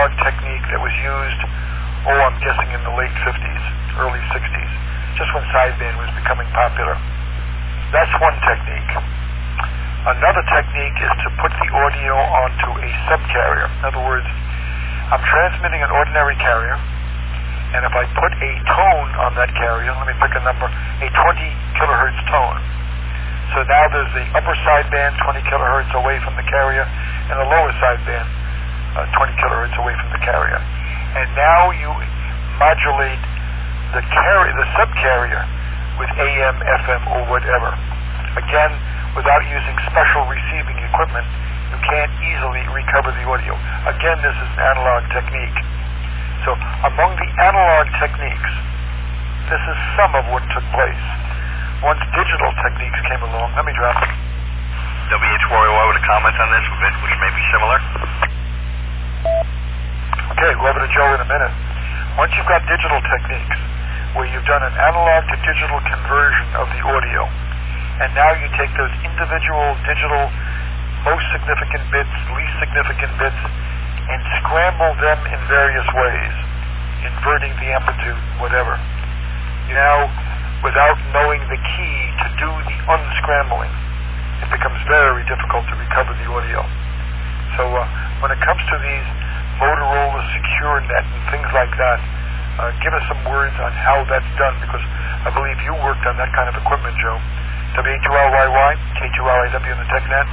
analog technique that was used, I'm guessing in the late 50s, early 60s, just when sideband was becoming popular. That's one technique. Another technique is to put the audio onto a subcarrier. In other words, I'm transmitting an ordinary carrier, and if I put a tone on that carrier, let me pick a number, a 20 kilohertz tone. So now there's the upper sideband 20 kilohertz away from the carrier, and the lower sideband 20 kilohertz away from the carrier. And now you modulate the subcarrier with AM, FM, or whatever. Again, without using special receiving equipment, you can't easily recover the audio. Again, this is an analog technique. So among the analog techniques, this is some of what took place. Once digital techniques came along, let me drop it. WH4AY with a comment on this, which may be similar. Okay, go over to Joe in a minute. Once you've got digital techniques, where you've done an analog to digital conversion of the audio, and now you take those individual digital most significant bits, least significant bits, and scramble them in various ways, inverting the amplitude, whatever. Now, without knowing the key to do the unscrambling, it becomes very difficult to recover the audio. So when it comes to these Motorola Secure Net and things like that, give us some words on how that's done, because I believe you worked on that kind of equipment, Joe. W2LYY, K2LIW in the TechNet.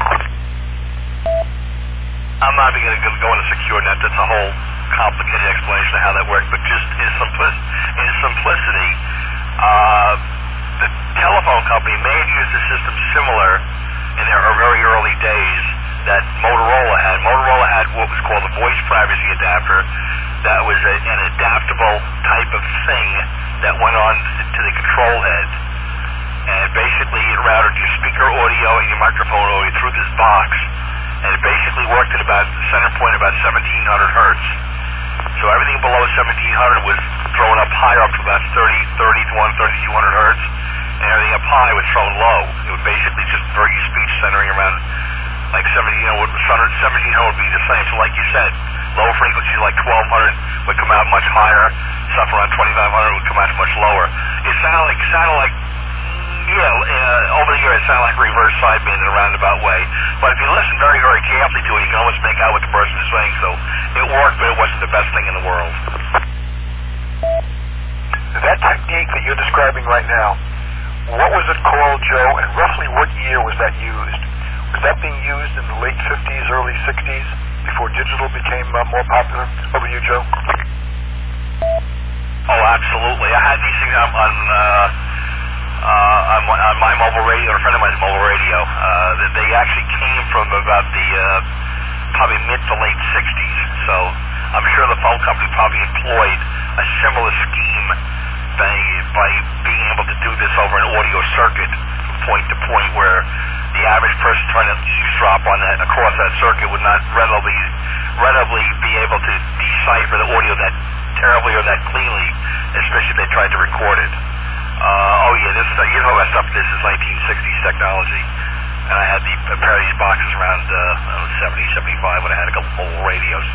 I'm not even going to go into Secure Net. That's a whole complicated explanation of how that works. But just in simplicity, the telephone company may have used a system similar in their very early days that Motorola had. Motorola had what was called a voice privacy adapter. That was an adaptable type of thing that went on to the control head. And basically it routed your speaker audio and your microphone audio through this box. And it basically worked at about the center point about 1700 hertz. So everything below 1700 was thrown up higher, up to about 3200 hertz. And everything up high was thrown low. It would basically just convert your speech centering around like 1700 would be the same. So like you said, low frequencies like 1200 would come out much higher. Stuff around 2500 would come out much lower. It sounded like over the year it sounded like reverse sideband in a roundabout way. But if you listen very, very carefully to it, you can almost make out what the person is saying. So it worked, but it wasn't the best thing in the world. That technique that you're describing right now, what was it called, Joe, and roughly what year was that used? Was that being used in the late 50s, early 60s, before digital became more popular? Over to you, Joe. Oh, absolutely. I had these things on my mobile radio, or a friend of mine's mobile radio. They actually came from about the probably mid to late 60s. So I'm sure the phone company probably employed a similar scheme by being able to do this over an audio circuit from point to point, where the average person trying to eavesdrop on that across that circuit would not readily be able to decipher the audio that terribly or that cleanly, especially if they tried to record it. This you know that stuff. This is 1960s technology, and I had a pair of these boxes around 70, 75 when I had a couple mobile radios.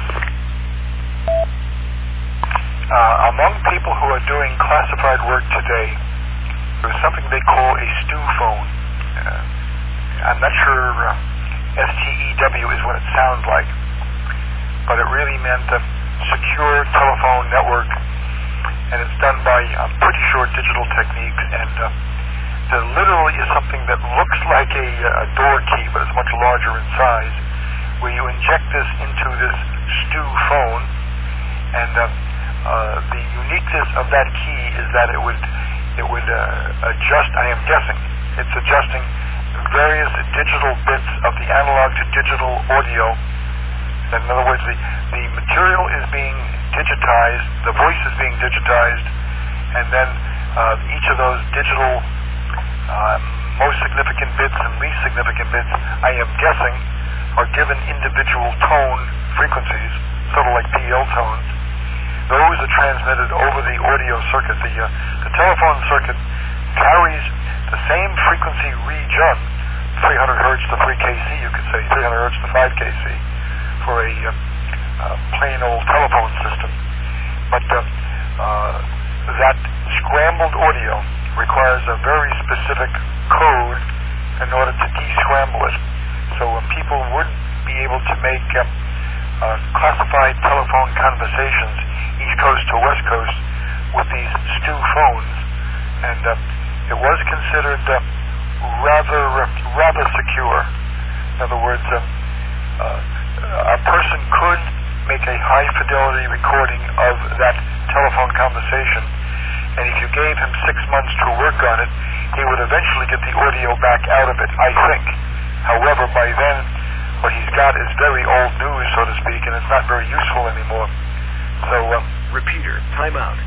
Among people who are doing classified work today, there's something they call a stew phone. I'm not sure STEW is what it sounds like, but it really meant a secure telephone network, and it's done by, I'm pretty sure, digital techniques, and there literally is something that looks like a door key, but it's much larger in size, where you inject this into this stew phone, and the uniqueness of that key is that it would adjust, I am guessing, it's adjusting various digital bits of the analog to digital audio. In other words, the material is being digitized, the voice is being digitized, and then each of those digital most significant bits and least significant bits, I am guessing, are given individual tone frequencies, sort of like PL tones. Those are transmitted over the audio circuit. The telephone circuit carries the same frequency region, 300 hertz to 3 kc, you could say, 300 hertz to 5 kc, for a plain old telephone system. But that scrambled audio requires a very specific code in order to de-scramble it. So people would be able to make classified telephone conversations, East Coast to West Coast, with these Stu phones, and it was considered rather secure. In other words, a person could make a high fidelity recording of that telephone conversation, and if you gave him 6 months to work on it, he would eventually get the audio back out of it, I think. However, by then, what he's got is very old news, so to speak, and it's not very useful anymore. So, repeater, timeout.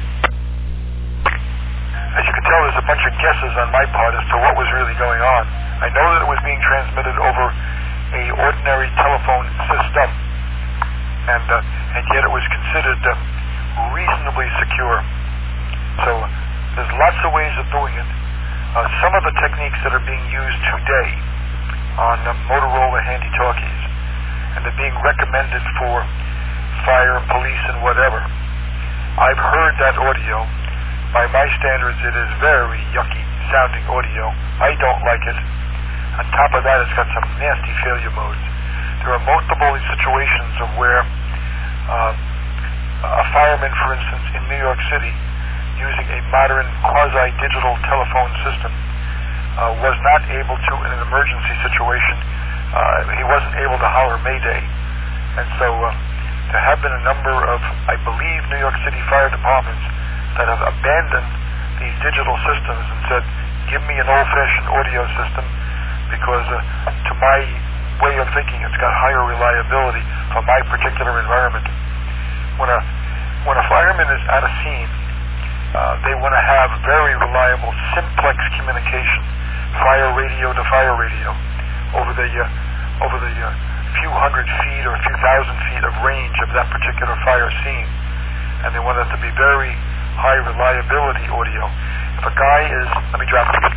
As you can tell, there's a bunch of guesses on my part as to what was really going on. I know that it was being transmitted over a ordinary telephone system, and yet it was considered reasonably secure. So there's lots of ways of doing it. Some of the techniques that are being used today on Motorola handy-talkies, and they're being recommended for fire and police and whatever. I've heard that audio. By my standards, it is very yucky sounding audio. I don't like it. On top of that, it's got some nasty failure modes. There are multiple situations of where a fireman, for instance, in New York City, using a modern quasi-digital telephone system, was not able to, in an emergency situation, he wasn't able to holler Mayday. And so there have been a number of, I believe, New York City fire departments that have abandoned these digital systems and said, give me an old-fashioned audio system, because to my way of thinking, it's got higher reliability for my particular environment. When a fireman is at a scene, they want to have very reliable simplex communication, fire radio to fire radio, over the few hundred feet or a few thousand feet of range of that particular fire scene, and they want it to be very high reliability audio. If a guy is, let me drop it.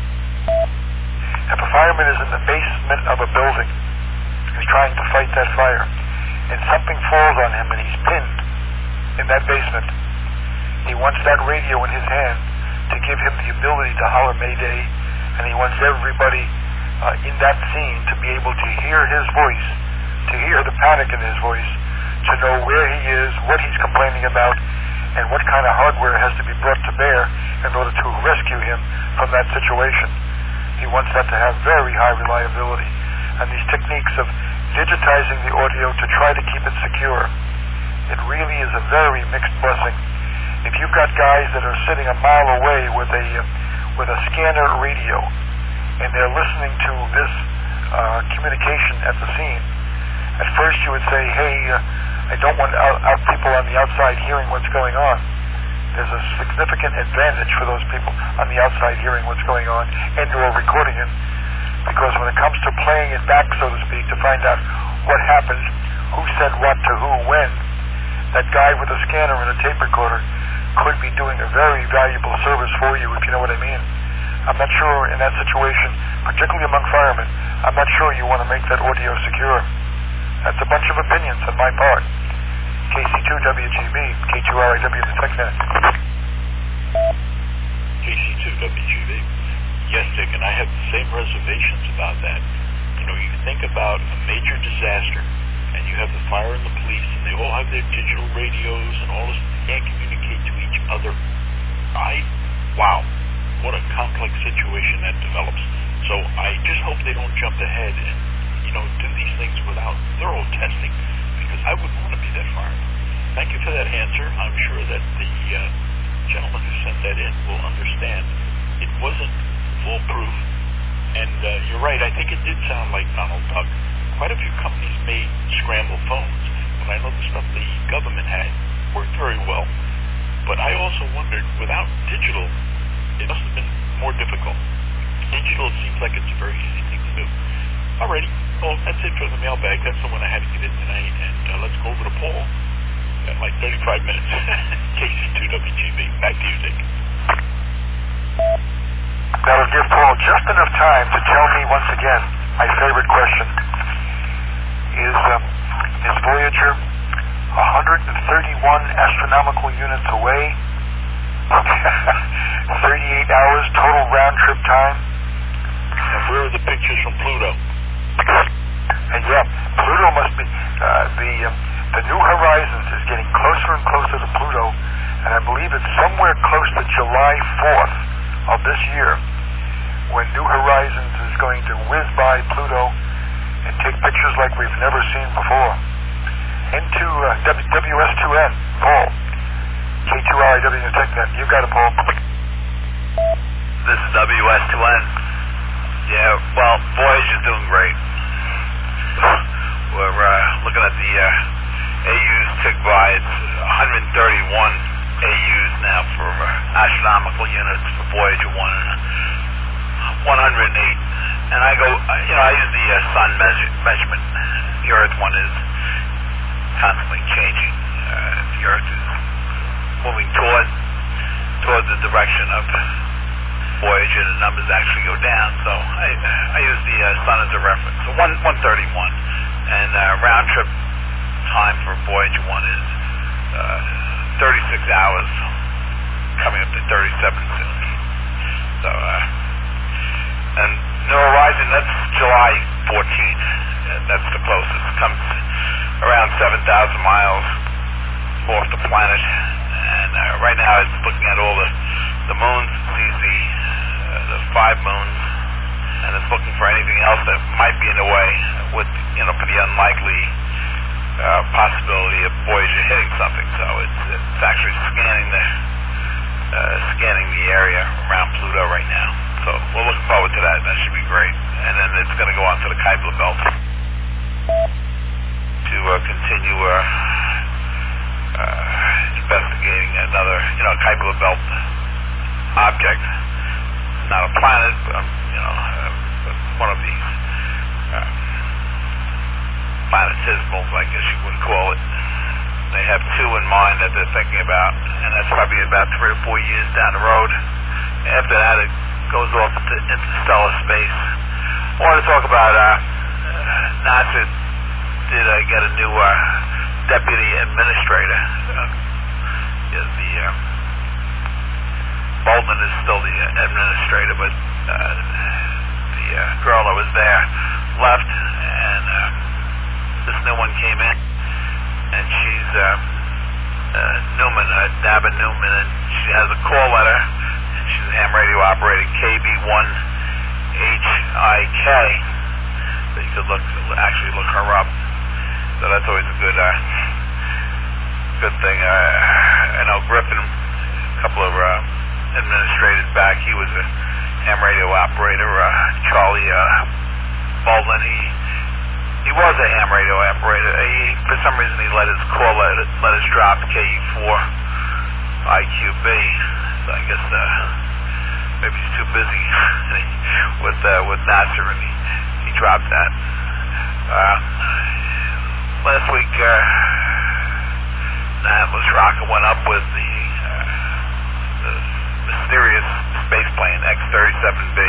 If a fireman is in the basement of a building, he's trying to fight that fire, and something falls on him and he's pinned in that basement, he wants that radio in his hand to give him the ability to holler Mayday, and he wants everybody in that scene to be able to hear his voice, to hear the panic in his voice, to know where he is, what he's complaining about, and what kind of hardware has to be brought to bear in order to rescue him from that situation. He wants that to have very high reliability. And these techniques of digitizing the audio to try to keep it secure, it really is a very mixed blessing. If you've got guys that are sitting a mile away with a scanner radio, and they're listening to this communication at the scene, at first you would say, hey, I don't want people on the outside hearing what's going on. There's a significant advantage for those people on the outside hearing what's going on and or recording it, because when it comes to playing it back, so to speak, to find out what happened, who said what to who when, that guy with a scanner and a tape recorder could be doing a very valuable service for you, if you know what I mean. I'm not sure in that situation, particularly among firemen, I'm not sure you want to make that audio secure. That's a bunch of opinions on my part. KC2WGB, K2RIW, the TechNet. KC2WGB. Yes, Dick, and I have the same reservations about that. You know, you think about a major disaster, and you have the fire and the police, and they all have their digital radios and all this, they can't communicate to each other. Wow, what a complex situation that develops. So I just hope they don't jump ahead and, do these things without thorough testing, because I wouldn't want to be that fireman. Thank you for that answer. I'm sure that the gentleman who sent that in will understand it wasn't foolproof. And you're right, I think it did sound like Donald Duck. Quite a few companies made scramble phones, but I know the stuff the government had worked very well. But I also wondered, without digital, it must have been more difficult. Digital seems like it's a very easy thing to do. Alrighty, well, that's it for the mailbag. That's the one I had to get in tonight. And let's go over to Paul. Got like 35 minutes. KC2WGB. Back to you, Dick. That'll give Paul just enough time to tell me once again my favorite question. Is Voyager 131 astronomical units away, 38 hours total round-trip time. And where are the pictures from Pluto? And yeah, Pluto must be, the New Horizons is getting closer and closer to Pluto, and I believe it's somewhere close to July 4th of this year when New Horizons is going to whiz by Pluto and take pictures like we've never seen before. Into WS2N, Paul. K2RIW New TechNet. You got it, Paul. This is WS2N. Yeah, well, Voyager's doing great. We're looking at the AUs tick by. It's 131 AUs now for astronomical units for Voyager 1 and 108. And I go, I use the sun measurement. The Earth one is constantly changing. The Earth is moving toward the direction of Voyager. The numbers actually go down, so I use the sun as a reference. So 131, and round trip time for Voyager 1 is 36 hours, coming up to 37 soon. So, and New Horizon, that's July 14th. That's the closest. Comes around 7,000 miles off the planet, and right now it's looking at all the moons, sees the 5 moons, and it's looking for anything else that might be in the way, with for the unlikely possibility of Voyager hitting something. So it's actually scanning the area around Pluto right now. So we're looking forward to that. That should be great. And then it's going to go on to the Kuiper Belt to continue investigating another, Kuiper Belt object. Not a planet, but one of these planetismals, I guess you would call it. They have 2 in mind that they're thinking about, and that's probably about 3 or 4 years down the road. After that, it goes off into interstellar space. I want to talk about NASA did get a new deputy administrator. Bolton is still the administrator, but the girl that was there left, and this new one came in, and she's Newman, Dabin Newman, and she has a call letter. She's a ham radio operator, KB1HIK. So you could actually look her up. So that's always a good thing. I know Griffin, a couple of administrators back, he was a ham radio operator. Charlie Baldwin, he was a ham radio operator. For some reason, he let his call letters drop, KE4IQB. So I guess maybe he's too busy with NASA, and he dropped that. Last week, Atlas rocket went up with the mysterious space plane X-37B.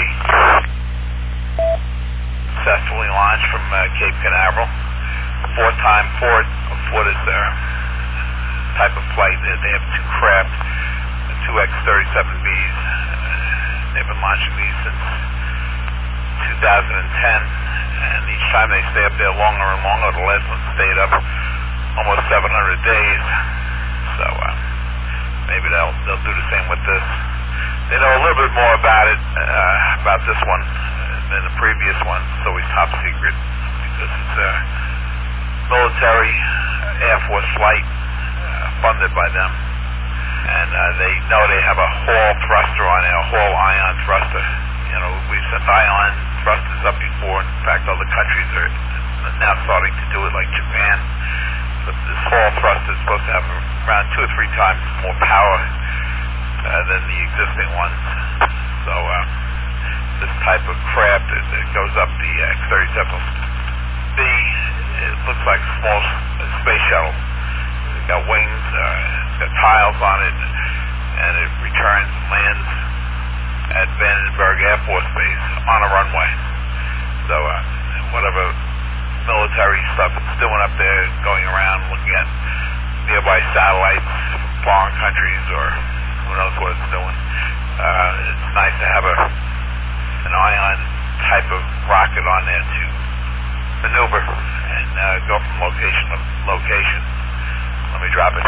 Successfully launched from Cape Canaveral. 4 times Ford is their type of flight. They have 2 craft, 2 X-37Bs. They've been launching these since 2010, and each time they stay up there longer and longer. The last one stayed up almost 700 days. So maybe they'll do the same with this. They know a little bit more about this one than the previous one. It's always top secret because it's a military Air Force flight funded by them. And they know they have a Hall thruster on there, a Hall ion thruster. We've sent ion thrusters up before. In fact, other countries are now starting to do it, like Japan. But this Hall thruster is supposed to have around 2 or 3 times more power than the existing ones. So this type of craft that goes up the X-37B, it looks like a small space shuttle. It's got wings, it's got tiles on it, and it returns and lands at Vandenberg Air Force Base on a runway. So whatever military stuff it's doing up there, going around looking at nearby satellites, foreign countries, or who knows what it's doing. It's nice to have an ion type of rocket on there to maneuver and go from location to location. Let me drop it.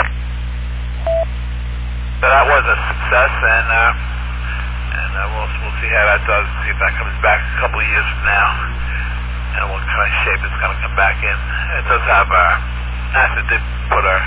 So that was a success, and we'll see how that does. See if that comes back a couple of years from now, and what kind of shape it's going to come back in. It does have NASA did put a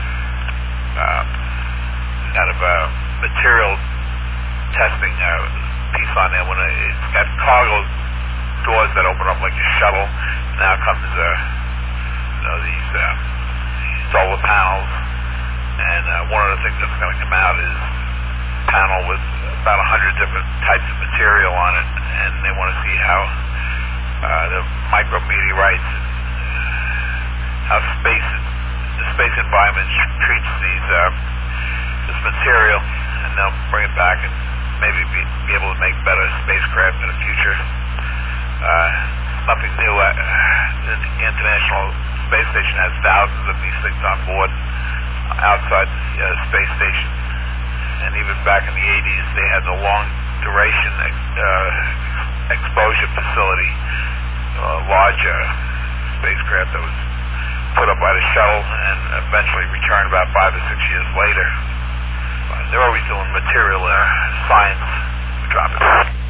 kind of a material testing piece on there. When it's got cargo doors that open up like a shuttle. Now comes these solar panels, and one of the things that's going to come out is a panel with about 100 different types of material on it, and they want to see how the micrometeorites, how the space environment treats this material, and they'll bring it back and maybe be able to make better spacecraft in the future. Nothing new. The International Space Station has thousands of these things on board outside the space station, and even back in the 80s they had the long duration exposure facility, large spacecraft that was put up by the shuttle and eventually returned about 5 or 6 years later. They're always doing material science. Drop it.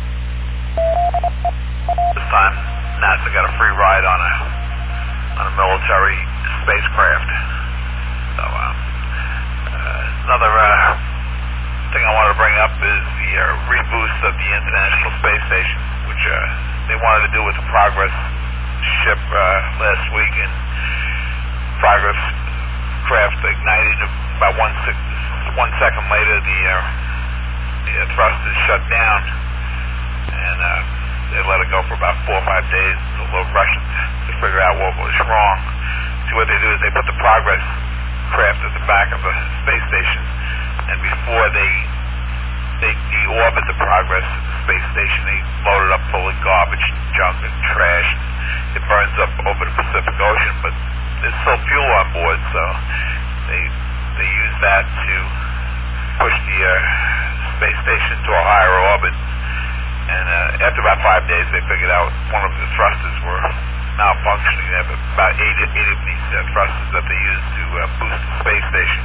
This time NASA got a free ride on a military spacecraft. So another thing I wanted to bring up is the reboost of the International Space Station, which they wanted to do with the Progress ship last week, and Progress craft ignited about 1 second later. The thrusters shut down, and they let it go for about 4 or 5 days, a little Russians, to figure out what was wrong. So what they do is they put the Progress craft at the back of the space station, and before they deorbit the Progress space station, they load it up full of garbage, junk, and trash. It burns up over the Pacific Ocean, but there's still fuel on board, so they use that to push the space station to a higher orbit. And after about 5 days, they figured out one of the thrusters were malfunctioning. They have about 8 of these thrusters that they use to boost the space station.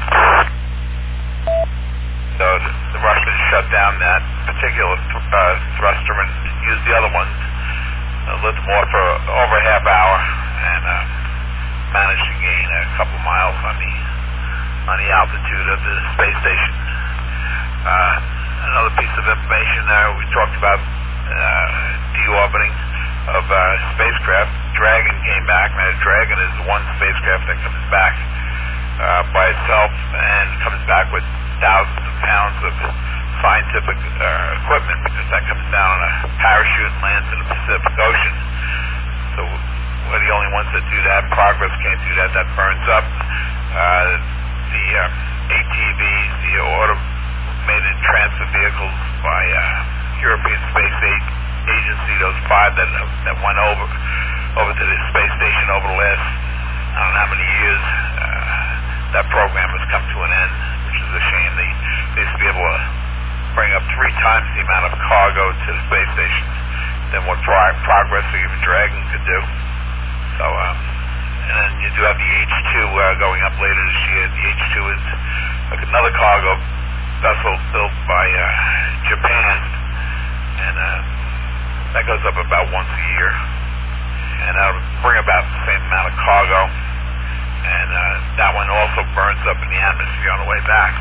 So the Russians shut down that particular thruster and used the other ones. Lit them off for over a half hour, and managed to gain a couple miles on the altitude of the space station. Another piece of information there, we talked about deorbiting of spacecraft. Dragon came back. Now, Dragon is one spacecraft that comes back by itself and comes back with thousands of pounds of scientific equipment, because that comes down on a parachute and lands in the Pacific Ocean. So we're the only ones that do that. Progress can't do that. That burns up. The ATVs, the automated transfer vehicles by European Space Agency, those 5 that went over to the space station over the last, I don't know how many years, that program has come to an end, which is a shame. They used to be able to bring up 3 times the amount of cargo to the space station than what Progress or even Dragon could do. So, and then you do have the H2 going up later this year. The H2 is another cargo vessel built by Japan, and that goes up about once a year, and that'll bring about the same amount of cargo, and that one also burns up in the atmosphere on the way back.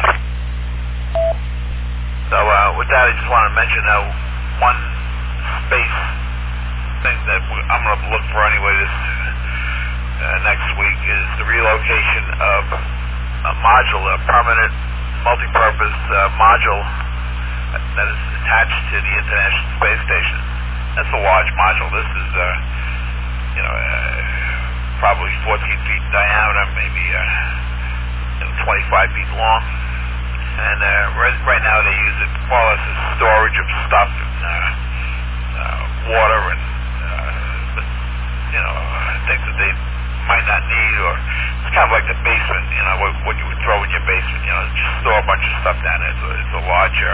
So with that, I just want to mention one space thing that I'm going to look for anyway this next week is the relocation of a module, a permanent multi-purpose module that is attached to the International Space Station. That's a large module. This is probably 14 feet in diameter, maybe 25 feet long. And right now they use it more or less as storage of stuff and water and things that they might not need, or it's kind of like the basement, what you would throw in your basement, just store a bunch of stuff down there. It's a larger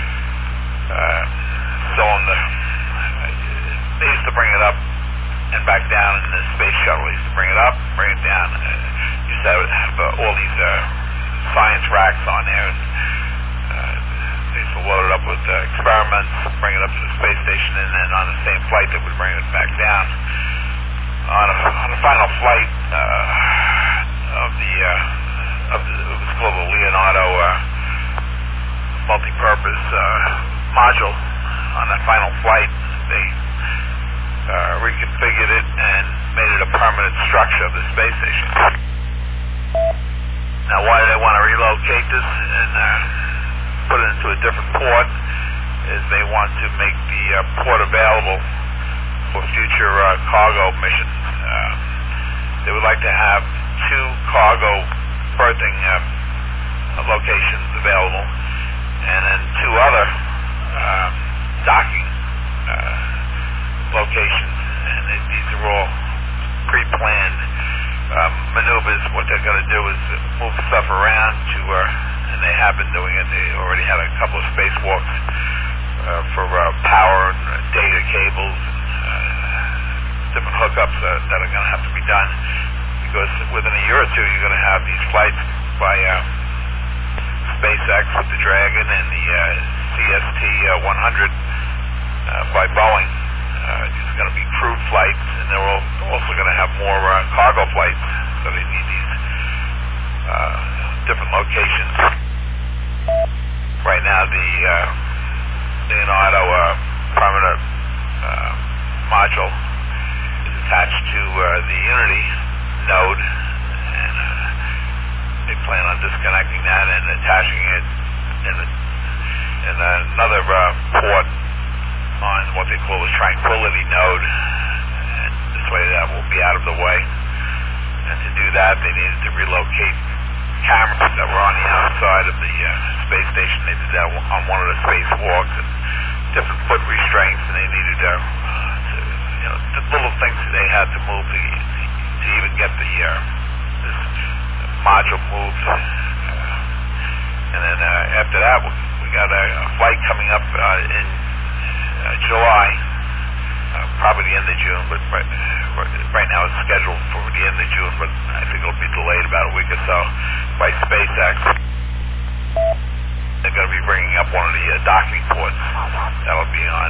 cylinder. They used to bring it up and back down in the space shuttle. They used to bring it up, bring it down. Used to have all these science racks on there. They used to load it up with experiments, bring it up to the space station, and then on the same flight they would bring it back down. On the final flight it was called the Leonardo multi-purpose module. On that final flight, they reconfigured it and made it a permanent structure of the space station. Now, why do they want to relocate this and put it into a different port? Is they want to make the port available for future cargo missions. They would like to have 2 cargo berthing locations available, and then 2 other docking locations. And these are all pre-planned maneuvers. What they're going to do is move stuff around to, and they have been doing it. They already had a couple of spacewalks for power and data cables and different hookups that are going to have to be done, because within a year or two you're going to have these flights by SpaceX with the Dragon and the CST-100 by Boeing. These are going to be crewed flights, and they're also going to have more cargo flights, so they need these different locations. Right now the Leonardo permanent module is attached to the Unity node, and they plan on disconnecting that and attaching it in another port on what they call the Tranquility node, and this way that will be out of the way. And to do that, they needed to relocate cameras that were on the outside of the space station. They did that on one of the spacewalks, and different foot restraints, and they needed the little things that they had to move to even get this module moved. And then after that, we got a flight coming up in July, probably the end of June, but right now it's scheduled for the end of June, but I think it'll be delayed about a week or so by SpaceX. They're going to be bringing up one of the docking ports. That'll be on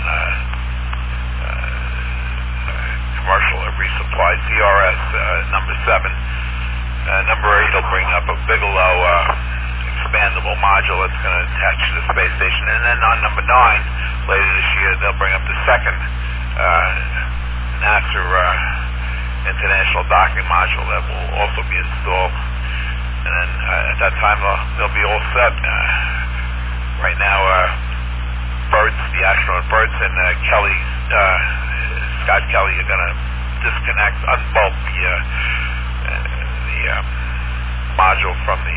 commercial resupply CRS number 7. Number 8 will bring up a Bigelow expandable module that's going to attach to the space station. And then on number 9, later this year, they'll bring up the second NASA International Docking Module that will also be installed. And then at that time, they'll be all set. Right now, the astronaut Burtz and Scott Kelly are going to unbolt the module from the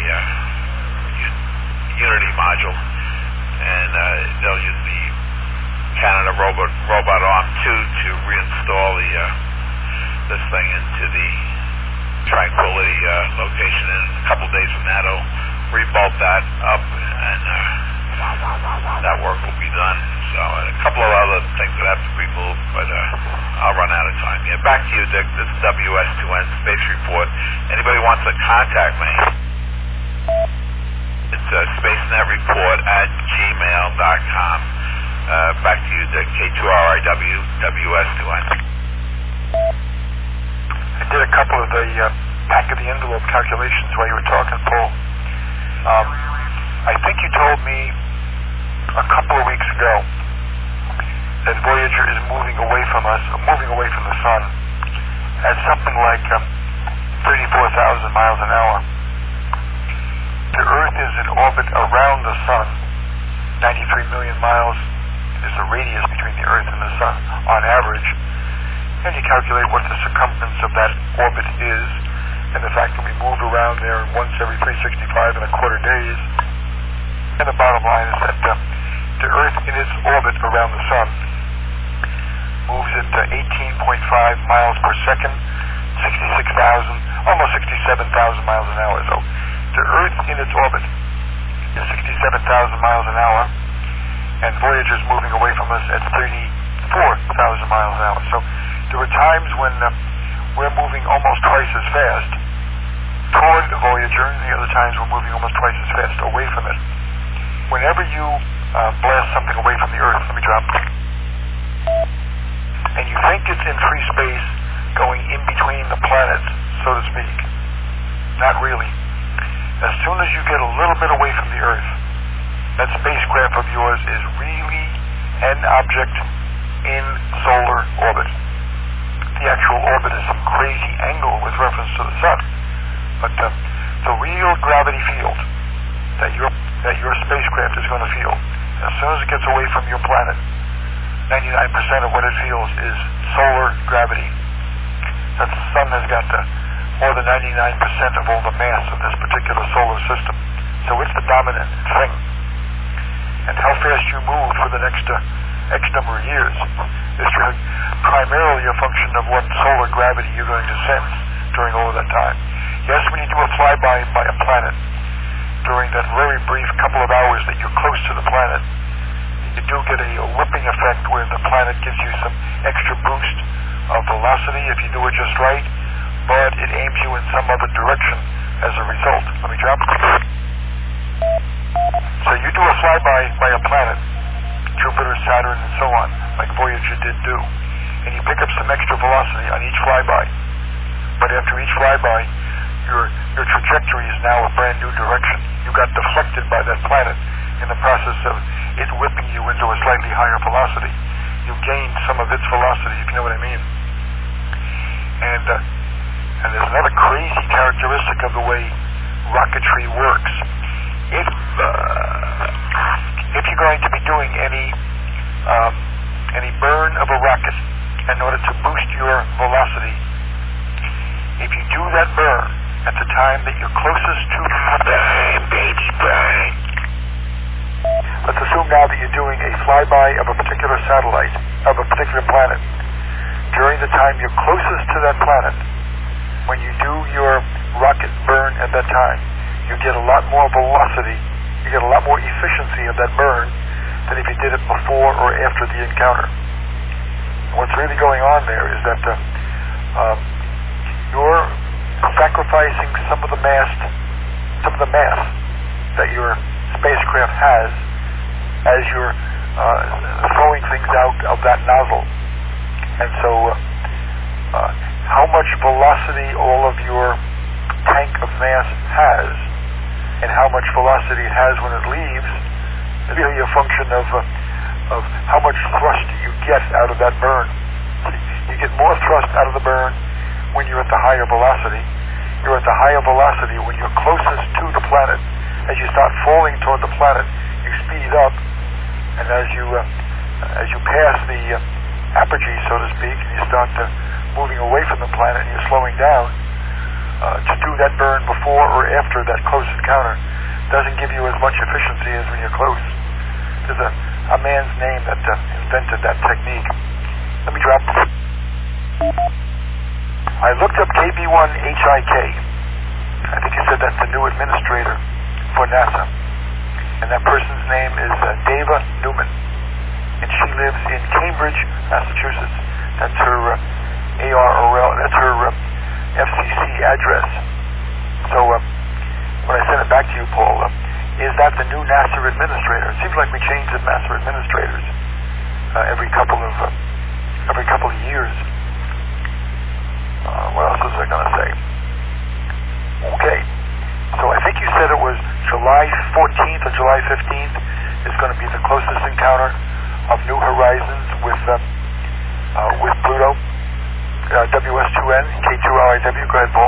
Unity module, and they'll use the Canada Robot Arm 2 to reinstall this thing into the Tranquility location, and a couple days from that, they'll rebolt that up, and that work will be done. So a couple of other things that have to be moved, but I'll run out of time. Yeah, back to you, Dick. This is WS2N Space Report. Anybody wants to contact me, it's spacenetreport@gmail.com. Back to you, Dick. K2RIW, WS2N. I did a couple of the back of the envelope calculations while you were talking, Paul. I think you told me a couple of weeks ago that Voyager is moving away from the sun at something like 34,000 miles an hour. The Earth is in orbit around the sun. 93 million miles is the radius between the Earth and the sun on average. And you calculate what the circumference of that orbit is, and the fact that we move around there once every 365 and a quarter days. And the bottom line is that the Earth in its orbit around the sun moves at 18.5 miles per second, 66,000 almost 67,000 miles an hour. So the Earth in its orbit is 67,000 miles an hour, and Voyager's moving away from us at 34,000 miles an hour. So there were times when we're moving almost twice as fast toward Voyager, and the other times we're moving almost twice as fast away from it. Whenever you blast something away from the Earth, let me drop, and you think it's in free space going in between the planets, so to speak, not really. As soon as you get a little bit away from the Earth, that spacecraft of yours is really an object in solar orbit. The actual orbit is some crazy angle with reference to the sun, but the real gravity field that your spacecraft is going to feel, as soon as it gets away from your planet, 99% of what it feels is solar gravity. That the sun has got more than 99% of all the mass of this particular solar system, so it's the dominant thing. And how fast you move for the next X number of years is primarily a function of what solar gravity you're going to sense during all of that time. Yes, when you do a flyby by a planet, during that very brief couple of hours that you're close to the planet, you do get a whipping effect where the planet gives you some extra boost of velocity if you do it just right, but it aims you in some other direction as a result. Let me drop. So you do a flyby by a planet, Jupiter, Saturn, and so on, like Voyager did do, and you pick up some extra velocity on each flyby. But after each flyby, your trajectory is now a brand new direction. You got deflected by that planet in the process of it whipping you into a slightly higher velocity. You gained some of its velocity, if you know what I mean. And there's another crazy characteristic of the way rocketry works. If you're going to be doing any burn of a rocket in order to boost your velocity, if you do that burn at the time that you're closest to burn, baby, burn. Let's assume now that you're doing a flyby of a particular satellite, of a particular planet. During the time you're closest to that planet, when you do your rocket burn at that time, you get a lot more velocity, you get a lot more efficiency of that burn than if you did it before or after the encounter. And what's really going on there is that you're sacrificing some of the mass that your spacecraft has as you're throwing things out of that nozzle. And so how much velocity all of your tank of mass has and how much velocity it has when it leaves is really a function of how much thrust you get out of that burn. You get more thrust out of the burn when you're at the higher velocity. You're at the higher velocity when you're closest to the planet. As you start falling toward the planet, you speed up, and as you pass the apogee, so to speak, and you start moving away from the planet and you're slowing down, to do that burn before or after that close encounter doesn't give you as much efficiency as when you're close. There's a man's name that invented that technique. Let me drop. I looked up KB1HIK. I think he said that's the new administrator for NASA. And that person's name is Dava Newman. And she lives in Cambridge, Massachusetts. That's her ARRL, that's her FCC address. So when I send it back to you, Paul, is that the new NASA administrator? It seems like we change the NASA administrators every couple of years. What else was I going to say? Okay. So I think you said it was July 14th or July 15th is going to be the closest encounter of New Horizons with Pluto. WS2N, K2LIW. Go ahead, Paul.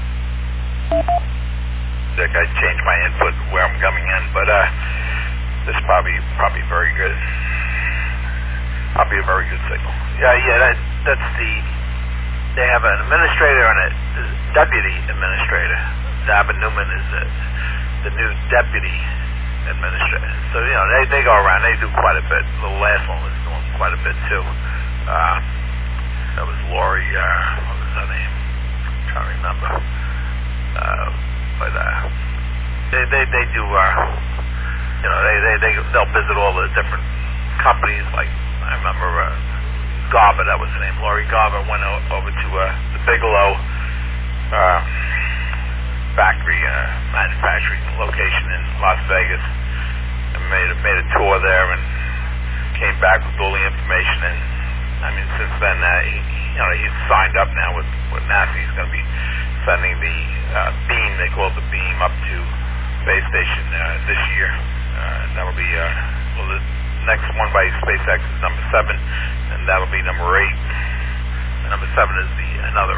Dick, I changed my input where I'm coming in, but this is probably very good. Probably a very good signal. Yeah, that's they have an administrator and a deputy administrator. Dava Newman is the new deputy administrator. So, they go around. They do quite a bit. The last one was doing quite a bit, too. That was Lori, what was her name? I'm trying to remember. But they do. They'll visit all the different companies. Like I remember Garber, that was the name. Laurie Garber went over to the Bigelow factory manufacturing location in Las Vegas and made a tour there and came back with all the information. And I mean, since then he's signed up now with NASA. He's going to be sending the beam, they call it the beam, up to space station this year. That'll be the next one by SpaceX is number 7, and that'll be number 8. Number 7 is another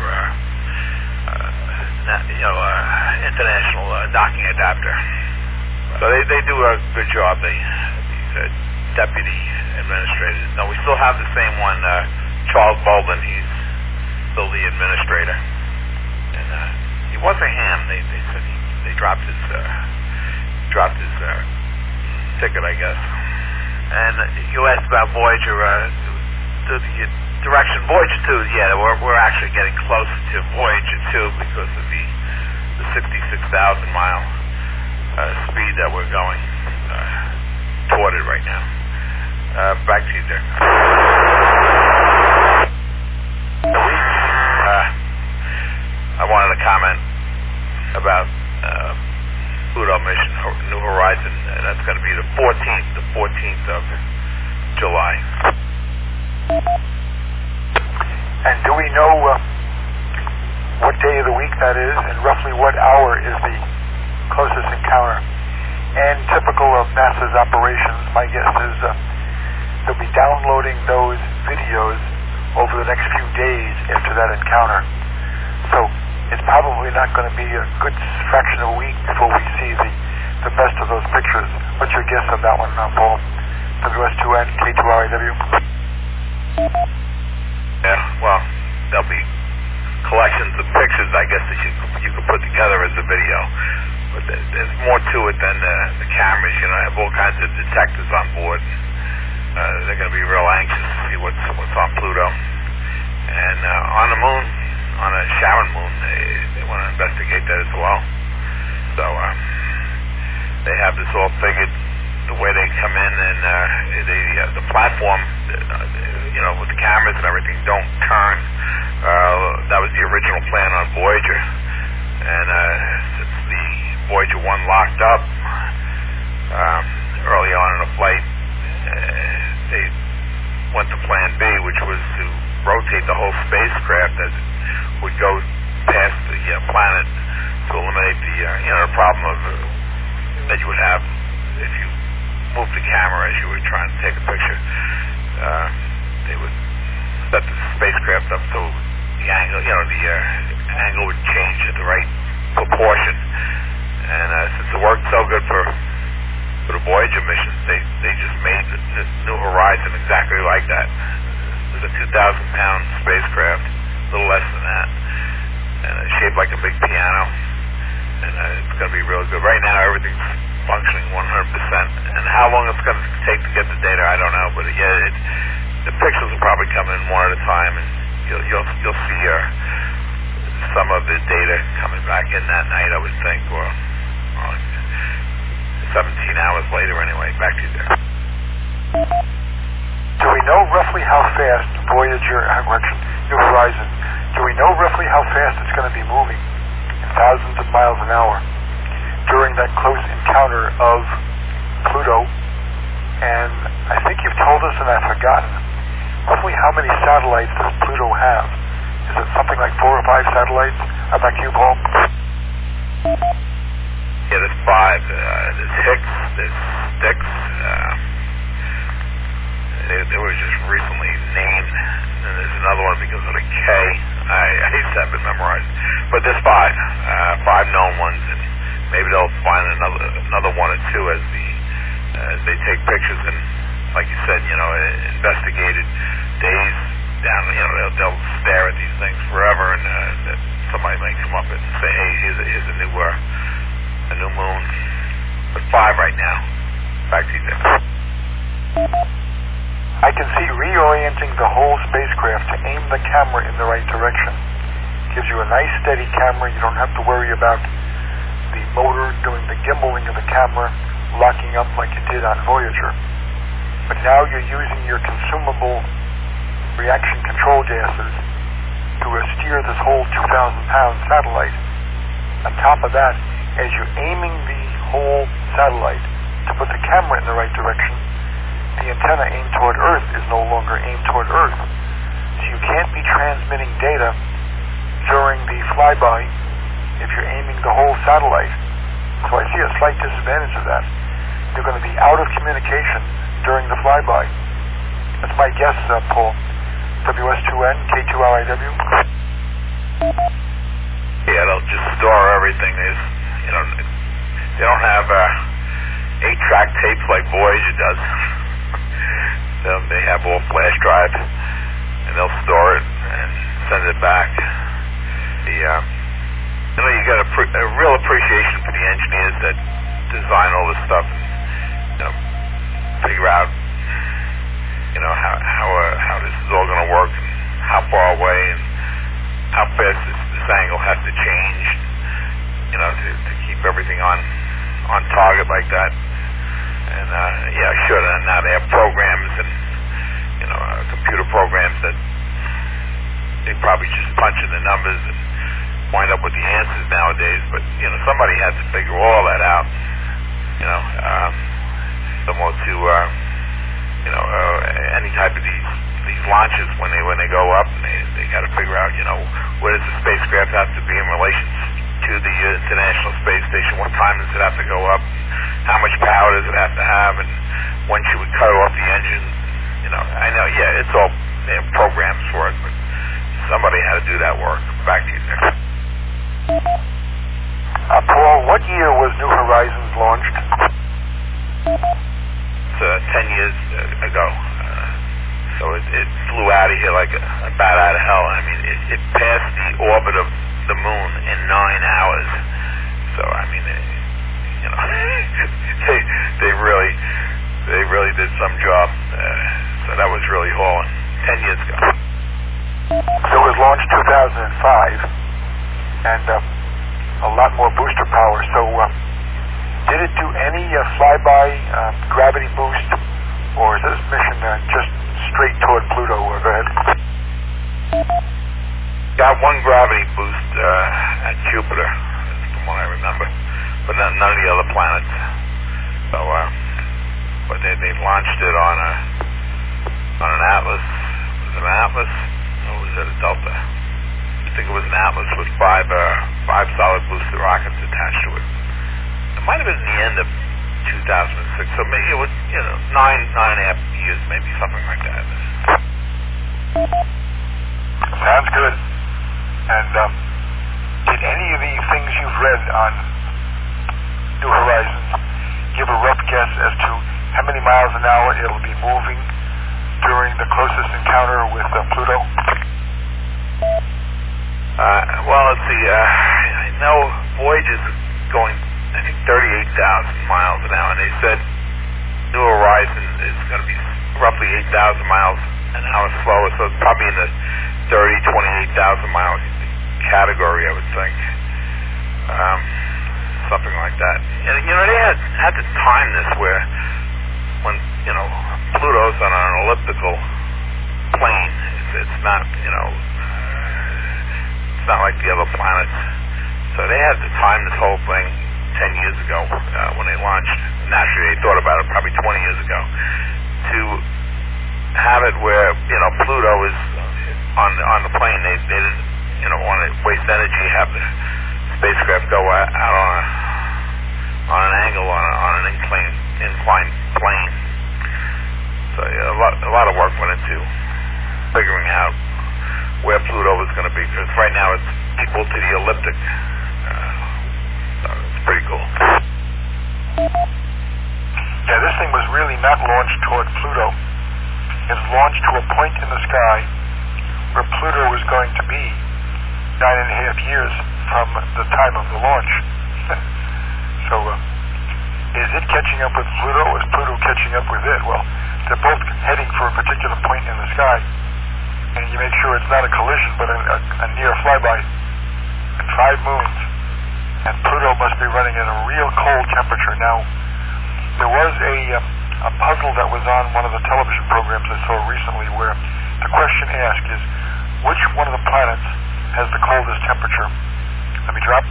international docking adapter. So they do a good job. These deputy administrators. Now we still have the same one, Charles Bolden. He's still the administrator, and he was a ham. They said they dropped his ticket, I guess. And you asked about Voyager. The direction Voyager 2, yeah, we're actually getting close to Voyager 2 because of the 66,000 mile speed that we're going toward it right now. Back to you, Dick. I wanted to comment about Pluto mission, New Horizon. That's going to be the 14th of July. And do we know what day of the week that is, and roughly what hour is the closest encounter? And typical of NASA's operations, my guess is they'll be downloading those videos over the next few days after that encounter. So it's probably not going to be a good fraction of a week before we see the best of those pictures. What's your guess of that one, Paul? WS2N, K2RIW? Yeah, well, there'll be collections of pictures, I guess, that you could put together as a video. But there's more to it than the cameras. You know, I have all kinds of detectives on board. They're going to be real anxious to see what's on Pluto. And on the moon, on a Sharon moon, they want to investigate that as well. So they have this all figured, the way they come in, and the platform, with the cameras and everything, don't turn. That was the original plan on Voyager. And since the Voyager 1 locked up early on in the flight, they went to Plan B, which was to rotate the whole spacecraft as it would go past the planet to eliminate the problem of that you would have if you moved the camera as you were trying to take a picture. They would set the spacecraft up so the angle, the angle would change at the right proportion. And since it worked so good for the Voyager missions, they just made the New Horizon exactly like that. It was a 2,000-pound spacecraft, a little less than that, and it's shaped like a big piano, and it's going to be real good. Right now, everything's functioning 100%, and how long it's going to take to get the data, I don't know, but the pictures will probably come in one at a time, and you'll see some of the data coming back in that night, I would think, or 17 hours later anyway. Back to you there. Do we know roughly how fast Voyager, New Horizon, do we know roughly how fast it's going to be moving in thousands of miles an hour during that close encounter of Pluto? And I think you've told us, and I've forgotten, roughly how many satellites does Pluto have? Is it something like 4 or 5 satellites? How about you, Paul? Yeah, there's 5. There's Hicks, there's Styx. They were just recently named. And there's another one because of the K. I used to have it memorized. But there's 5. 5 known ones, and maybe they'll find another 1 or 2 as they take pictures and, like you said, investigated days down. They'll stare at these things forever, and somebody may come up and say, "Hey, here's a new moon." But 5 right now. Back to you there. I can see reorienting the whole spacecraft to aim the camera in the right direction. Gives you a nice steady camera. You don't have to worry about the motor doing the gimbaling of the camera, locking up like it did on Voyager. But now you're using your consumable reaction control gases to steer this whole 2,000-pound satellite. On top of that, as you're aiming the whole satellite to put the camera in the right direction, the antenna aimed toward Earth is no longer aimed toward Earth. So you can't be transmitting data during the flyby if you're aiming the whole satellite. So I see a slight disadvantage of that. You're going to be out of communication during the flyby. That's my guess, Paul. WS2N, K2LIW. Yeah, they'll just store everything. They don't have 8-track tapes like Voyager does. They have all flash drives, and they'll store it and send it back. You got a real appreciation for the engineers that design all this stuff. Figure out, how this is all going to work, and how far away, and how fast this angle has to change, to keep everything on target like that. And sure. Now they have programs and computer programs that they probably just punch in the numbers and wind up with the answers nowadays. But somebody had to figure all that out. Similar to any type of these launches when they go up, and they got to figure out where does the spacecraft have to be in relation to the International Space Station? What time does it have to go up? How much power does it have to have? And when should we cut off the engine? I know, it's all programs for it, but somebody had to do that work. Back to you, Nick. Paul, what year was New Horizons launched? It's 10 years ago. So it flew out of here like a bat out of hell. I mean, it passed the orbit of the moon in 9 hours. So, I mean, they really did some job. So that was really hauling 10 years ago. So it was launched 2005, and a lot more booster power. So did it do any flyby gravity boost, or is this mission just straight toward Pluto? Go ahead. Got one gravity boost at Jupiter, from what I remember, but none of the other planets. So, but they launched it on an Atlas. Was it an Atlas, or was it a Delta? I think it was an Atlas with five solid booster rockets attached to it. It might have been the end of 2006, so maybe it was 9.5 years, maybe something like that. Sounds good. And did any of the things you've read on New Horizons give a rough guess as to how many miles an hour it'll be moving during the closest encounter with Pluto? Well, let's see. I know Voyager's going, I think, 38,000 miles an hour, and they said New Horizons is going to be roughly 8,000 miles an hour slower, so it's probably in the 28,000 mile category, I would think. Something like that. And, they had to time this where when, Pluto's on an elliptical plane, it's not, it's not like the other planets. So they had to time this whole thing 10 years ago when they launched. Naturally, they thought about it probably 20 years ago to have it where, Pluto is on the plane. They didn't, want to waste energy, have the spacecraft go out on an angle on an inclined plane. So a lot of work went into figuring out where Pluto was going to be, because right now it's equal to the ecliptic. So it's pretty cool. Yeah, this thing was really not launched toward Pluto. It was launched to a point in the sky where Pluto was going to be 9.5 years from the time of the launch. So, is it catching up with Pluto, or is Pluto catching up with it? Well, they're both heading for a particular point in the sky, and you make sure it's not a collision, but a near flyby. 5 moons, and Pluto must be running at a real cold temperature. Now, there was a puzzle that was on one of the television programs I saw recently where the question asked is, which one of the planets has the coldest temperature? Let me drop.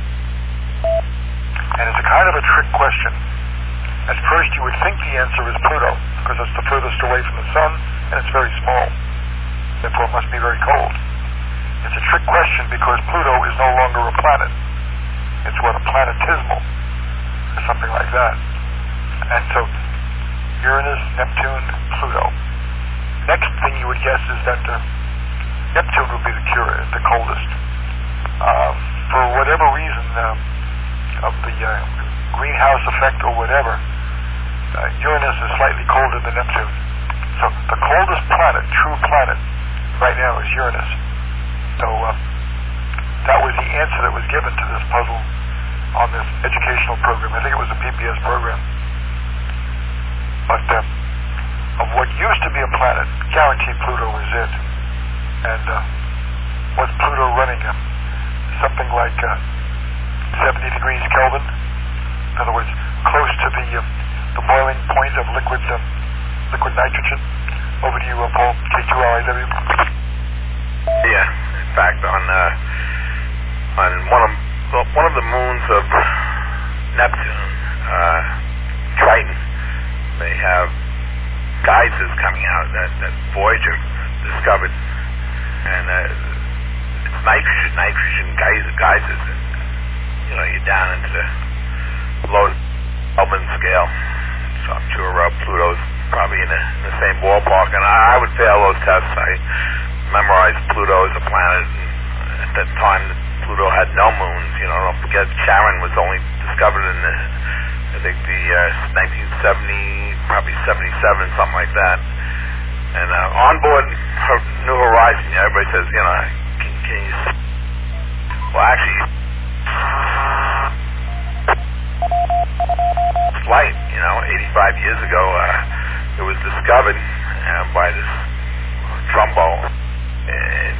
And it's a kind of a trick question. At first you would think the answer is Pluto, because it's the furthest away from the sun, and it's very small. Therefore it must be very cold. It's a trick question because Pluto is no longer a planet. It's what, a planetesimal, or something like that. And so, Uranus, Neptune, Pluto. Next thing you would guess is that Neptune would be the coldest. For whatever reason, of the greenhouse effect or whatever, Uranus is slightly colder than Neptune. So the coldest planet, true planet, right now is Uranus. So that was the answer that was given to this puzzle on this educational program. I think it was a PBS program. But of what used to be a planet, guaranteed Pluto is it. And what's Pluto running at? Something like 70 degrees Kelvin. In other words, close to the boiling point of liquid nitrogen. Over to you, Paul, K2RIW. Yeah, in fact, on one of the moons of Neptune, Triton, they have geysers coming out that Voyager discovered, and it's nitrogen geysers. And, you're down into the low Kelvin scale, so I'm sure Pluto's probably in the same ballpark. And I would fail those tests. I memorized Pluto as a planet, and at that time Pluto had no moons. Don't forget Charon was only discovered in I think the 1970, probably 77, something like that. And on board New Horizon, everybody says, can you? Well, actually, flight, 85 years ago, it was discovered by this Trumbo, and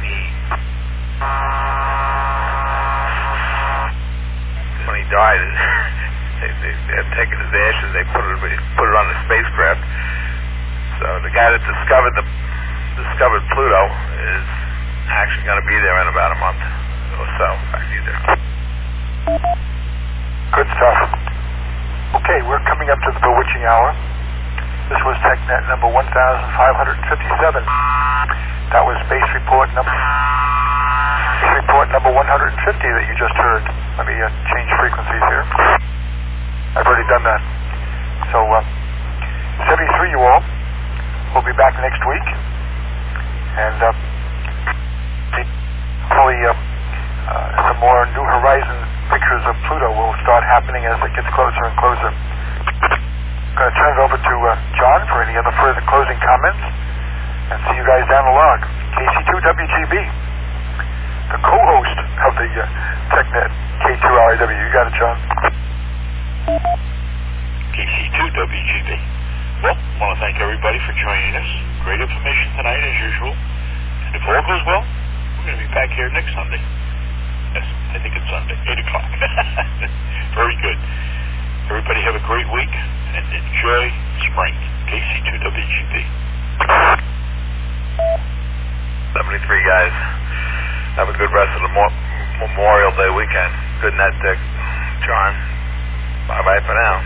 when he died, they had taken his ashes, they put it on the spacecraft. So the guy that discovered Pluto is actually going to be there in about a month or so. Actually, there. Good stuff. Okay, we're coming up to the bewitching hour. This was TechNet number 1557. That was Space Report number 150 that you just heard. Let me change frequencies here. I've already done that. So, 73 you all. We'll be back next week. And hopefully some more New Horizon pictures of Pluto will start happening as it gets closer and closer. I'm going to turn it over to John for any other further closing comments. And see you guys down the log. KC2WGB, the co-host of the TechNet K2RIW. You got it, John. KC2WGB. Well, I want to thank everybody for joining us. Great information tonight, as usual. And if all goes well, we're going to be back here next Sunday. Yes, I think it's Sunday, 8 o'clock. Very good. Everybody have a great week and enjoy spring. KC2WGB. 73 guys. Have a good rest of the Memorial Day weekend. Good night, Dick. John. Bye-bye for now.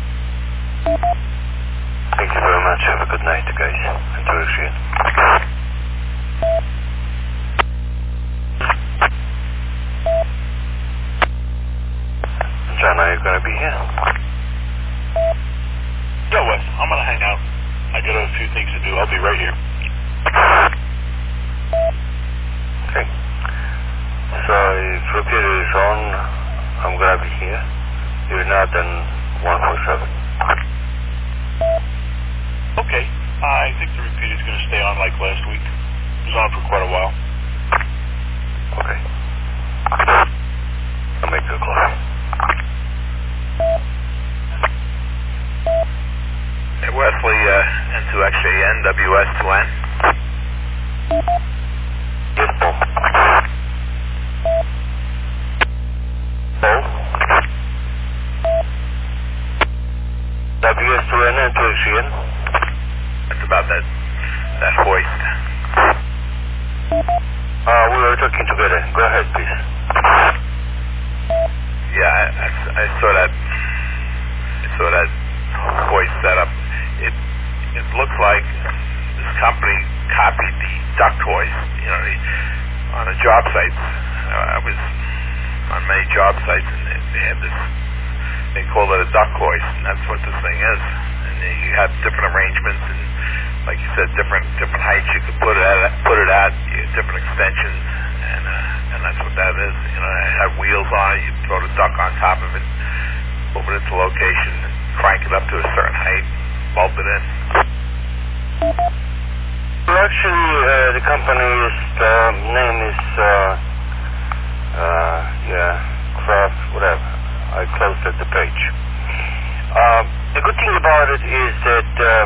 Thank you very much. Have a good night, guys. Enjoy your shit. John, are you going to be here? Yeah, Wes. I'm going to hang out. I got a few things to do. I'll be right here. Okay. So if repeater is on, I'm going to be here. If not, then 147. Okay. I think the repeater's going to stay on like last week. It was on for quite a while. Okay. I'll make the call. Hey, Wesley, N2XA, NWS2N. Yes, Paul. WS2N and 2XGN. It's about that hoist. We were talking together. Go ahead, please. Yeah, I saw that hoist setup. It looks like this company copied the duct hoist, on the job sites. I was on many job sites, and they had this. They call it a duct hoist, and that's what this thing is. And you have different arrangements, and like you said, different heights you could put it at, different extensions, and that's what that is. It had wheels on it. You throw the duct on top of it, move it into location, and crank it up to a certain height, bolt it in. Well, actually, the company's name is Craft, whatever. I closed at the page. The good thing about it is that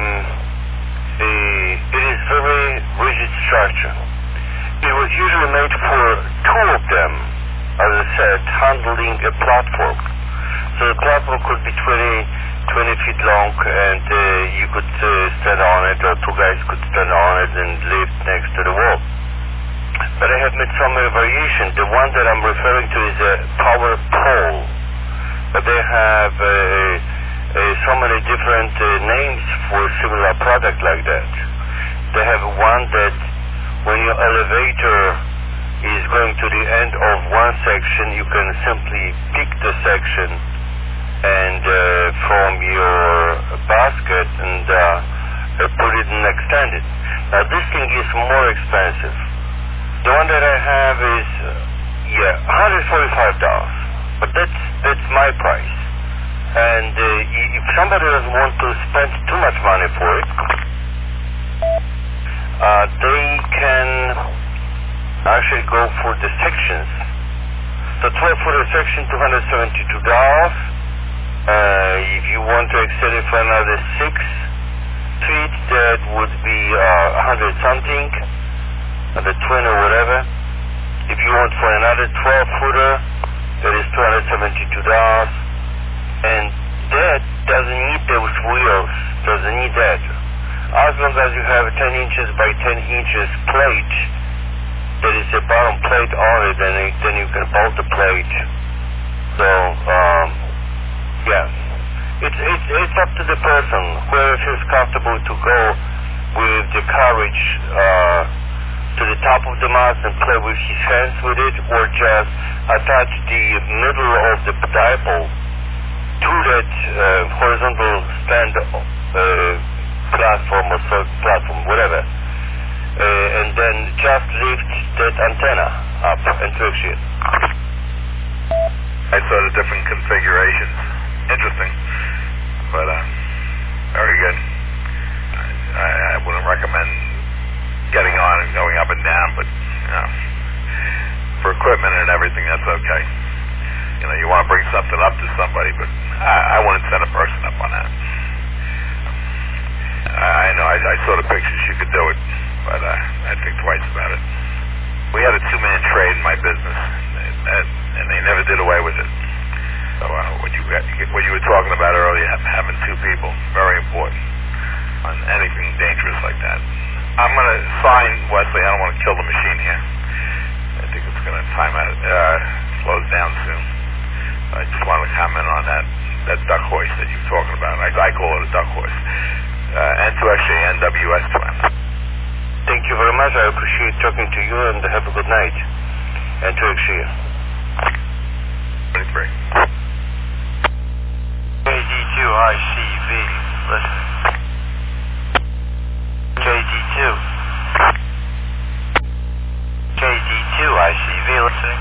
it is very rigid structure. It was usually made for two of them, as I said, handling a platform. So the platform could be 20 feet long, and you could stand on it, or two guys could stand on it and lift next to the wall. But I have made some variation. The one that I'm referring to is a power pole. But they have so many different names for similar product like that. They have one that when your elevator is going to the end of one section, you can simply pick the section and from your basket and put it and extend it. Now this thing is more expensive. The one that I have is $145, but that's my price. And if somebody doesn't want to spend too much money for it, they can actually go for the sections. The 12-footer section, $272. If you want to extend it for another 6 feet, that would be 100 something, the twin or whatever. If you want for another 12-footer, that is $272. And that doesn't need those wheels, doesn't need that. As long as you have a 10 inches by 10 inches plate, there is a bottom plate on it, and then you can bolt the plate. So, it's up to the person, whoever feels comfortable to go with the carriage to the top of the mast and play with his hands with it, or just attach the middle of the dipole to that horizontal stand platform or platform, whatever, and then just lift that antenna up and twist it. I saw the different configurations. Interesting, but very good. I wouldn't recommend getting on and going up and down, but for equipment and everything, that's okay. You want to bring something up to somebody, but I wouldn't send a person up on that. I know, I saw the pictures, you could do it, but I'd think twice about it. We had a two-man trade in my business, and they never did away with it. So what you were talking about earlier, having two people, very important on anything dangerous like that. I'm going to sign, Wesley, I don't want to kill the machine here. I think it's going to time out, slows down soon. I just wanted to comment on that duck hoist that you were talking about. I call it a duck hoist. And to actually NWS twin. Thank you very much. I appreciate talking to you, and have a good night. And to actually 23. KD2ICV, listen. KD2. KD2ICV, listening.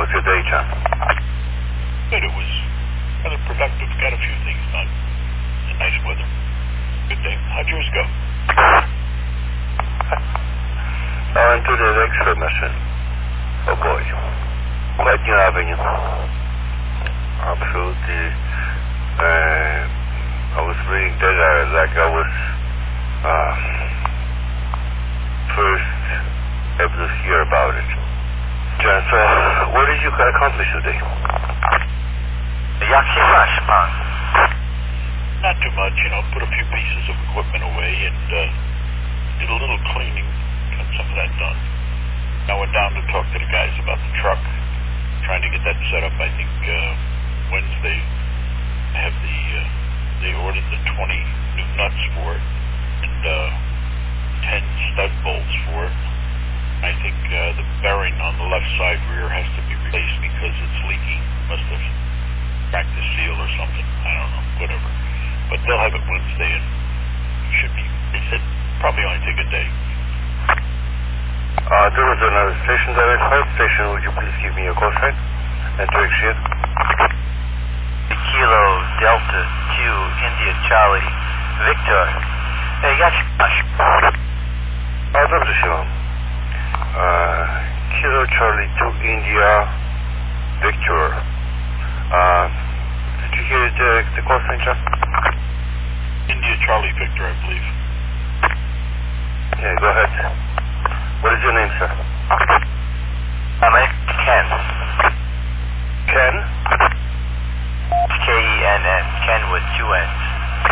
of your day, John? Good. It was rather productive. Got a few things done. And nice weather. Good day. How'd yours go? I went to the X-ray machine. Oh boy. Quite new avenue. Absolutely. I was reading data like I was first able to hear about it. John, so what did you accomplish today? Not too much, put a few pieces of equipment away and did a little cleaning, got some of that done. I went down to talk to the guys about the truck, trying to get that set up. I think Wednesday they ordered the 20 new nuts for it and 10 stud bolts for it. I think the bearing on the left side rear has to be replaced because it's leaking. Must have cracked the seal or something. I don't know, whatever. But they'll have it Wednesday and it should be, they said, probably only take a day. There was another station there at Fire Station. Would you please give me your call sign and direction? Kilo Delta 2 India Charlie Victor. Dobrze się mam. Kilo Charlie 2 India Victor. Did you hear the call sign, John? India Charlie Victor, I believe. Yeah, go ahead. What is your name, sir? My name is Ken. Ken? K-E-N-N. Ken with 2 N's.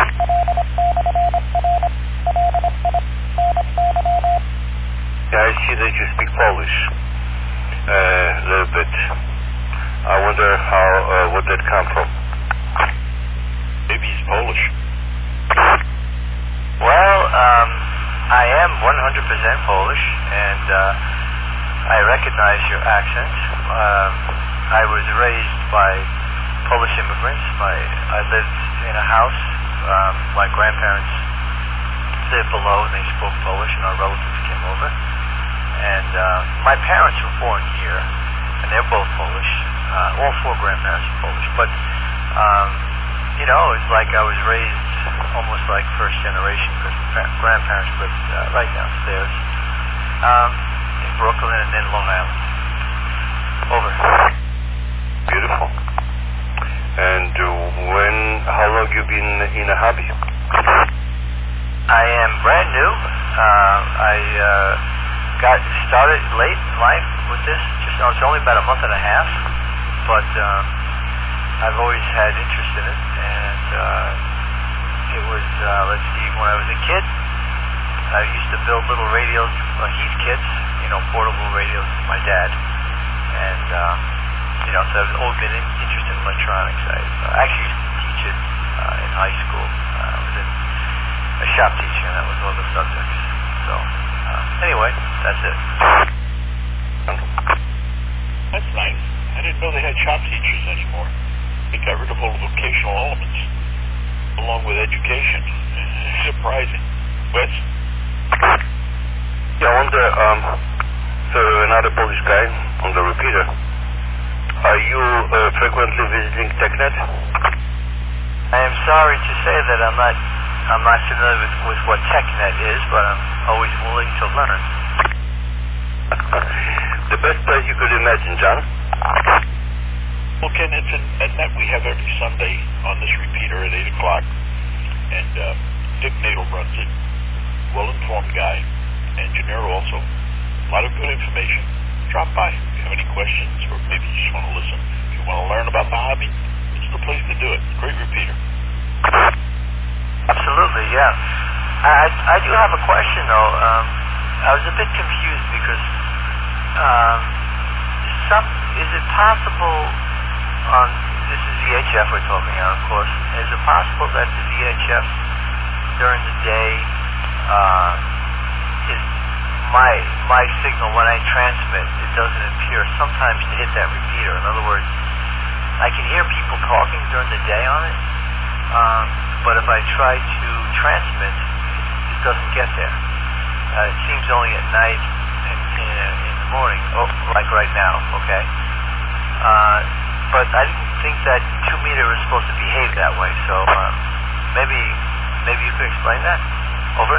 Yeah, I see that you speak Polish. A little bit. I wonder what that come from. Maybe he's Polish. Well, I am 100% Polish, and I recognize your accent. I was raised by Polish immigrants. I lived in a house. My grandparents lived below, and they spoke Polish, and our relatives came over. And my parents were born here, and they're both Polish. All 4 grandparents are Polish. But, it's like I was raised almost like first generation, because my grandparents lived right downstairs in Brooklyn and then Long Island. Over. Beautiful. And how long you been in a hobby? I am brand new. I got started late in life with this. It's only about a month and a half, but I've always had interest in it. And it was, when I was a kid, I used to build little radios, Heath kits, portable radios with my dad. And, so I've always been interested in electronics. I actually used to teach it in high school. I was a shop teacher, and that was one of the subjects. So, anyway, that's it. That's nice. I didn't know they had shop teachers anymore. They got rid of all the vocational elements, along with education. Surprising. Wes? Yeah, I wonder, so another Polish guy on the repeater. Are you frequently visiting TechNet? I am sorry to say that I'm not familiar with what TechNet is, but I'm always willing to learn. The best place you could imagine, John? Well, Ken, it's a net we have every Sunday on this repeater at 8 o'clock. And Dick Nadel runs it. Well-informed guy. Engineer also. A lot of good information. Drop by if you have any questions, or maybe you just want to listen. If you want to learn about the hobby, it's the place to do it. Great repeater. Absolutely, yeah. I do have a question, though. I was a bit confused because is it possible this is VHF we're talking about, of course. Is it possible that the VHF during the day is my signal when I transmit, it doesn't appear sometimes to hit that repeater? In other words, I can hear people talking during the day on it, but if I try to transmit, it doesn't get there. It seems only at night and in the morning, like right now, okay? but I didn't think that 2 meter was supposed to behave that way. So maybe you could explain that. Over.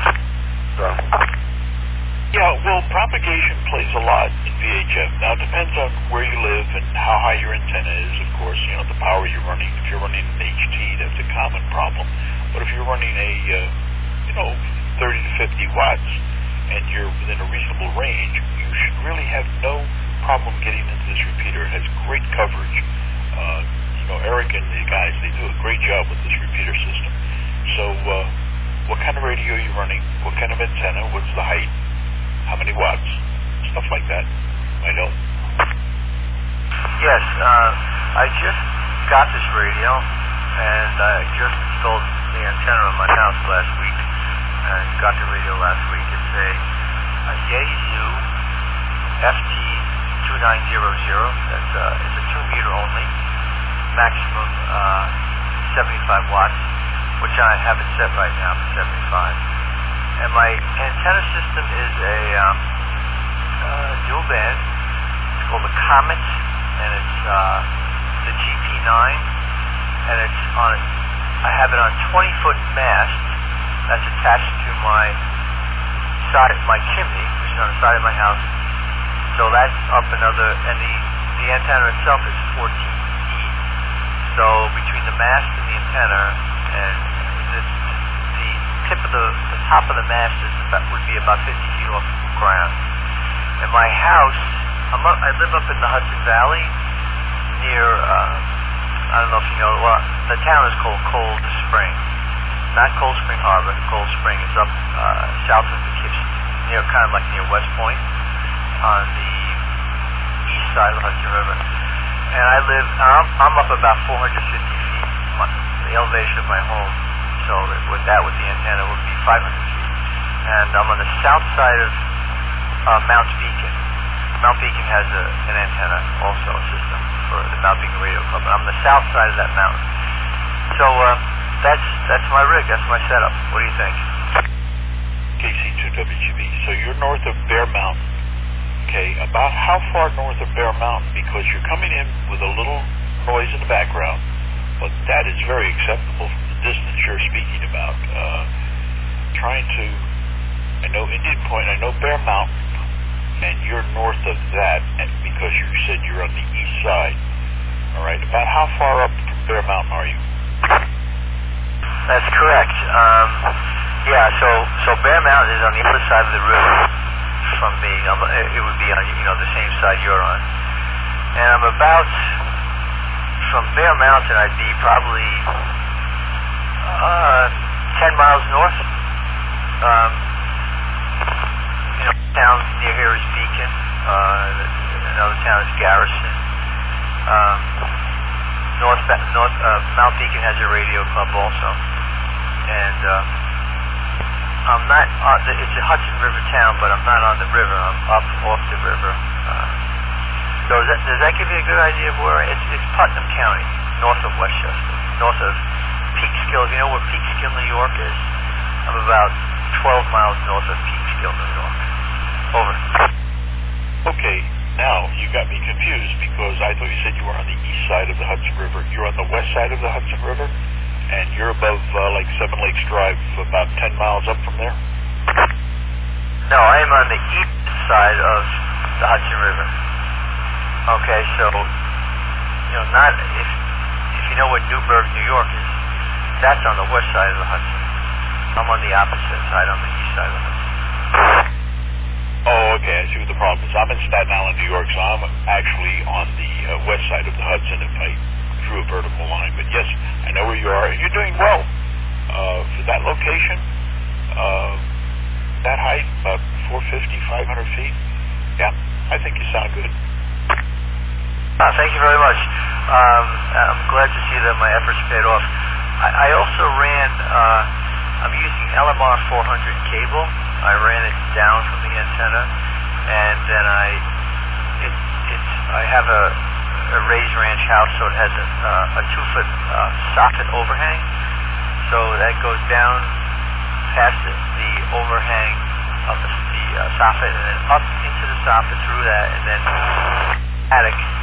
Yeah, well, propagation plays a lot in VHF. Now, it depends on where you live and how high your antenna is, of course, you know, the power you're running. If you're running an HT, that's a common problem. But if you're running a, 30 to 50 watts and you're within a reasonable range, you should really have no problem getting into this repeater. It has great coverage. Eric and the guys, they do a great job with this repeater system. So, what kind of radio are you running? What kind of antenna? What's the height? How many watts? Stuff like that might help. Yes, I just got this radio, and I just installed the antenna on my house last week, and got the radio last week. It's a Yaesu FT2900. It's a 2 meter only, maximum 75 watts, which I have it set right now for 75. And my antenna system is a dual band. It's called the Comet, and it's the GP9, and it's on. I have it on 20-foot mast that's attached to my chimney, which is on the side of my house. So that's up another, and the antenna itself is 14 feet. So between the mast and the antenna, and the top of the mast would be about 50 feet off the ground. And my house, I live up in the Hudson Valley, near, I don't know if you know, well, the town is called Cold Spring. Not Cold Spring Harbor, Cold Spring is up south of Poughkeepsie, kind of like near West Point, on the east side of the Hudson River. And I'm up about 450 feet, the elevation of my home. So with the antenna would be 500 feet. And I'm on the south side of Mount Beacon. Mount Beacon has an antenna, also a system for the Mount Beacon Radio Club. And I'm on the south side of that mountain. So that's my rig. That's my setup. What do you think? KC2WGB. So you're north of Bear Mountain. Okay, about how far north of Bear Mountain? Because you're coming in with a little noise in the background, but that is very acceptable from the distance you're speaking about. I know Indian Point, I know Bear Mountain, and you're north of that, and because you said you're on the east side. All right, about how far up from Bear Mountain are you? That's correct. So Bear Mountain is on the other side of the river from me. It would be on the same side you're on. And I'm about, from Bear Mountain, I'd be probably 10 miles north. Town near here is Beacon. Another town is Garrison. Mount Beacon has a radio club also. And I'm not it's a Hudson River town, but I'm not on the river. I'm up off the river. So does that give you a good idea of where it's Putnam County, north of Westchester, north of Peekskill. If you know where Peekskill, New York is, I'm about 12 miles north of Peekskill, New York. Over. Okay, now you got me confused because I thought you said you were on the east side of the Hudson River. You're on the west side of the Hudson River, and you're above Seven Lakes Drive, about 10 miles up from there? No, I am on the east side of the Hudson River. Okay, so, not if you know what Newburgh, New York is, that's on the west side of the Hudson. I'm on the opposite side, on the east side of the Hudson. Oh, okay, I see what the problem is. I'm in Staten Island, New York, so I'm actually on the west side of the Hudson if I drew a vertical line. But yes, I know where you are. You're doing well. For that location, that height, about 450, 500 feet, yeah, I think you sound good. Thank you very much. I'm glad to see that my efforts paid off. I also ran, I'm using LMR 400 cable. I ran it down from the antenna, and then I have a raised ranch house, so it has a 2-foot soffit overhang. So that goes down past the overhang of the soffit, and then up into the soffit through that, and then attic.